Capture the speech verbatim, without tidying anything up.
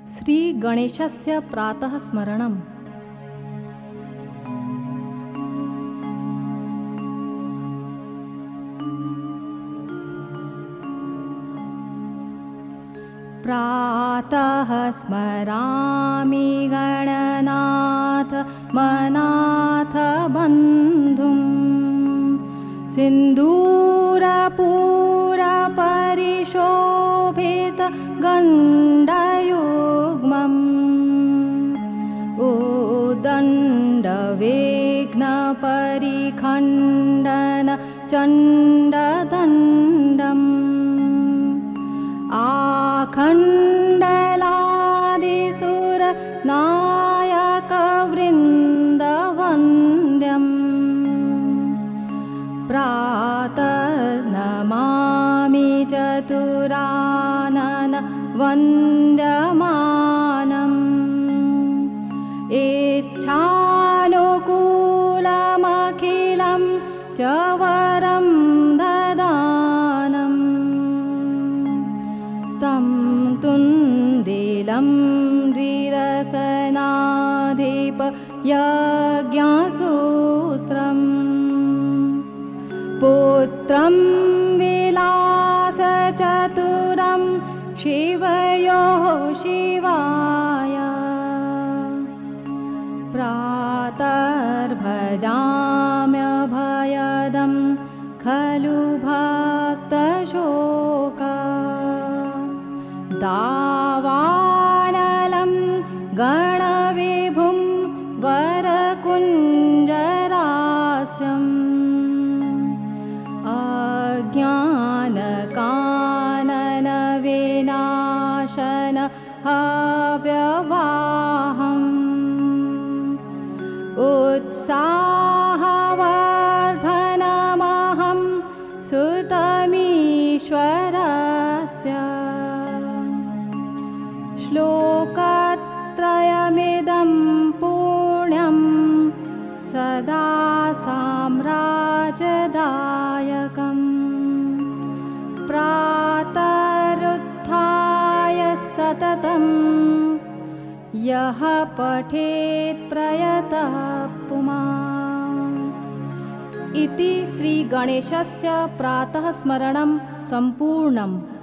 श्रीगणेशस्य प्रातः स्मरणम्। प्रातः स्मरामि गणनाथ मनाथ बन्धुं सिन्दूरपूरपरिशोभित गण्डयुग्मम् उदण्डविघ्नपरिखण्डन चण्डदण्डम् आखण्डलादिसुर नायकवृन्दवन्द्यम् प्रातर्नमामि चतुरानन वन्द्यमानम् इच्छानुकूलमखिलं च वरं ददानम् तं तुन्दिलं द्विरसनाधिप यज्ञसूत्रम् पुत्रं विलासचतुरं शिवयोः शिवाय प्रातर्भजाम्यभयदं खलु भक्तशोक दावानलं गणविभुं वरकुञ्जरास्यम् अज्ञानकाननविनाशन हव्यवाहम् उत्साहवर्धनमहं सुतमीश्वरस्य श्लोकत्रयमिदं पुण्यं सदा साम्राज्यदायकम् प्रातरुत्थाय सततं यः पठेत् प्रयतः पुमान्। इति श्रीगणेशस्य प्रातः स्मरणं सम्पूर्णम्।